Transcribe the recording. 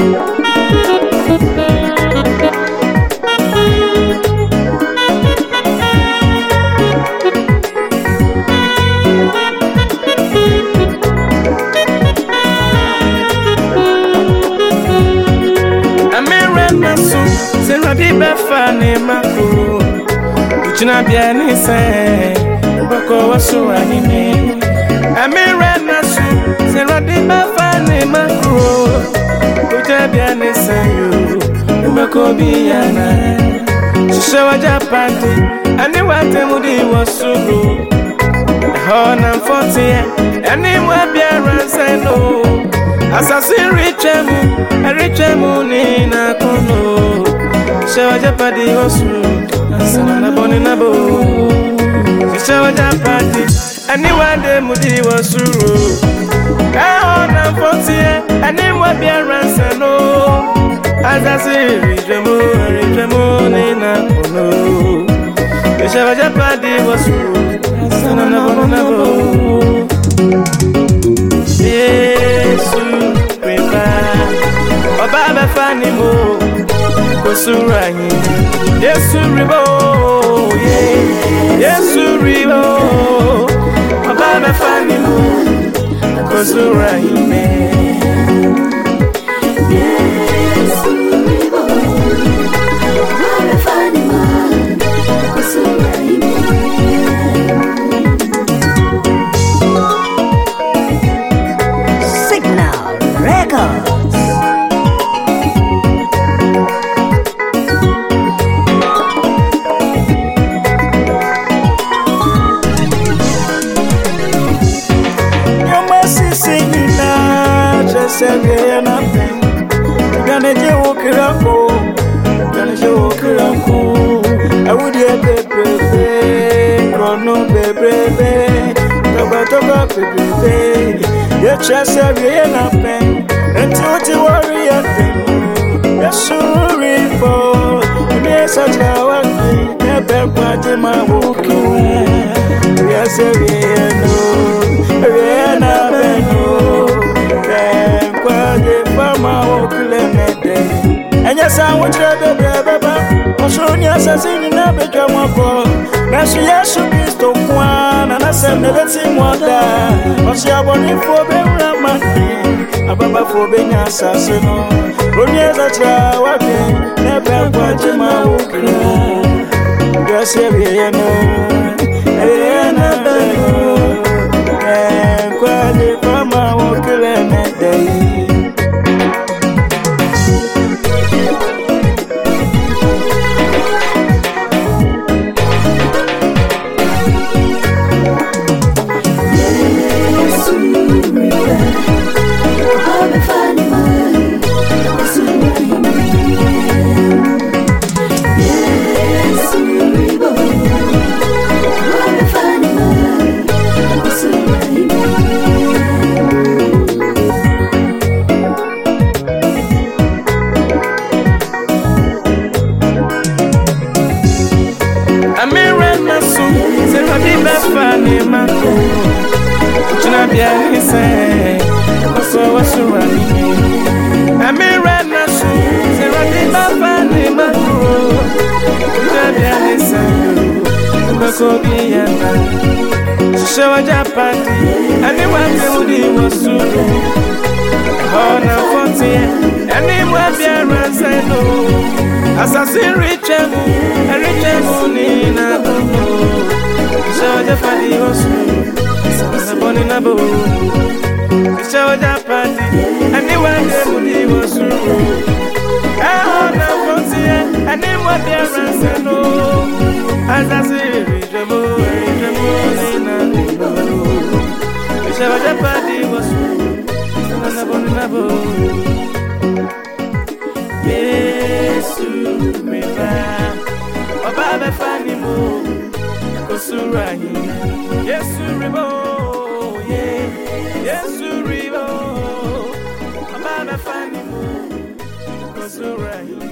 Befani makuru uchina biani se bako wasu anime amira nasu se radi befani makuru uchina biani se yo bako biana shishawa japandi ani wate mudi wasuru hona mfontie ani mwabiara se no asasi richemu ni nakono Shawa japadi osu, asana na boni na bo. Shawa japadi, anyone mudi wasuru. Kahona fontie, anyone be a ransano. Azasi rijemu ni na kono. Shawa japadi wasuru, asana na boni na bo. Yesu prema, Obaba fani mo. Kosuranyi Yesu ribo Yesu ribo Ababa fani mo Kosuranyi me Yesu ribo Ababa fani mo Kosuranyi me Signal Records. Sevye na pen Gane je wokiranko Awudi bebebe Krono bebebe Toba bebebe Yecha sevye na pen Enti uti wari ya temu Yesu ripo Unesa chawaki Nebe kwa jima wokiwe Sevye no Sevye na penu Enya sa wutre bebeba Osoni asasini na beja mwako Nasu Yesu Kristo kwana Nasem nebeti mwada Osi abonifo bewra maki Ababa fo benya asasino Ronyeza cha wake Nebe kwa jima ukira Yasi ebiyeno Ebiyena beno Kwa jifama ukile nedei Befani mako Uchina biani se Koso wasu anime Amira nasu Se radi befani mako Uchina biani se Bako biyana Shishawa japati Ani wate mudi wasuru Hona fontie Ani mwabiara se no Asasi richemu ni na kono Shawa japadi osu Sana boni na bo Shawa japadi Anyone mudi wasuru Ahona fontie Animwa biara seno Azasi rijemu ni na kono Shawa japadi osu Sana boni na bo Yesu meba Obaba fani mo Kosuranyi Yesu ribo Yesu ribo Obaba fani mo Kosuranyi